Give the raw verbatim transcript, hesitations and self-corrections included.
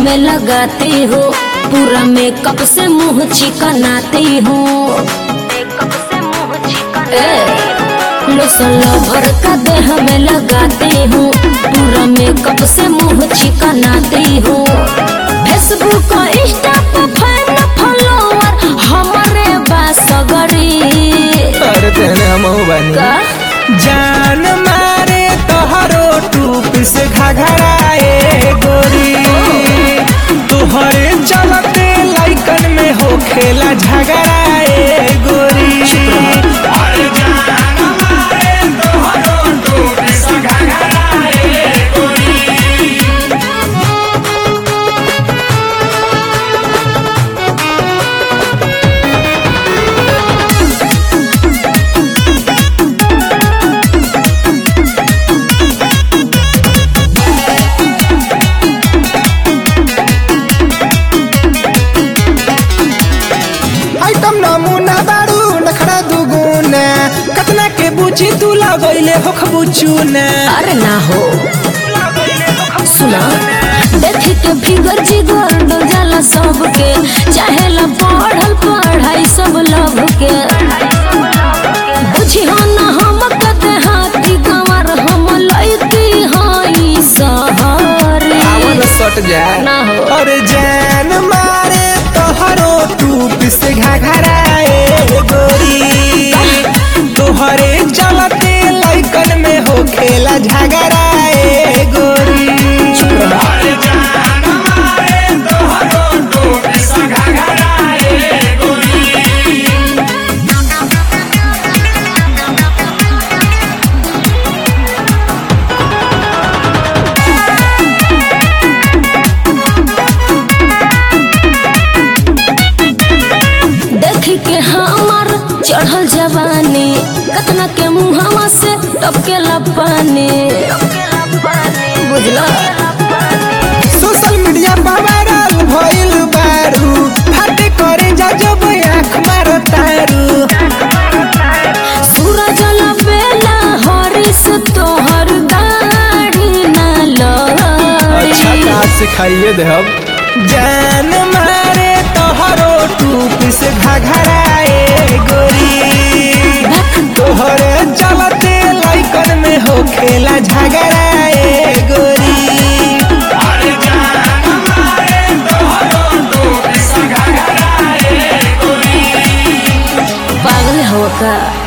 में लगाती हो, पूरा मेकअप से मुँह चिकनाती हूँ। लोशन लवर का देह में लगाती हूँ, पूरा मेकअप से मुँह चिकनाती हूँ। फेसबुक इंस्टा पे फैन फॉलोअर हमारे बासगरी। अरे तेने हम बानी का जान मारे तोहरो टूप से घघराए गोरी, तोहरे चलते लाइकन में हो खेला झगड़ाए गोरी। अरे जान मारे तोहरो टूप से घघराए गोरी। आइटम नमूना बारू नखरा दुगुना, कतना के बुची तू लगैले हो खबुचुना। अरे ना हो सुना, देखी के फिगर जिगर डल जाला सबके, चाहे ला पढ़ल पढ़ाई सब लभ के। बुझी हो ना हम कते हाथी गंवर, हम लइकी हई सहरी। आवन सट जा ना हो। और जान मारे तोहरो टूप से घघराए गोरी, तोहरे चलते लाइकन में हो खेला झगड़ाए गोरी। अरे जान मारे तोहरो टूप से घघराए गोरी। देखी के हमार चढ़ल जवानी, कतना के मुहावा से टपकेला पानी। बुझला सोशल मीडिया पर वायरल भइल बारू, फाटे करे जा जब आँख मारो तारू। सूरज लबेला हरिस तोहर दाढ़ी ना लड़ी। सिखाइए दे हम जान मारे तोहरो टूप से घघराए गोरी, तोहरे चलते लाइकन में हो खेला झगड़ाए गोरी। अरे जान मारे तोहरो टूप से घघराए गोरी। पागल हो का।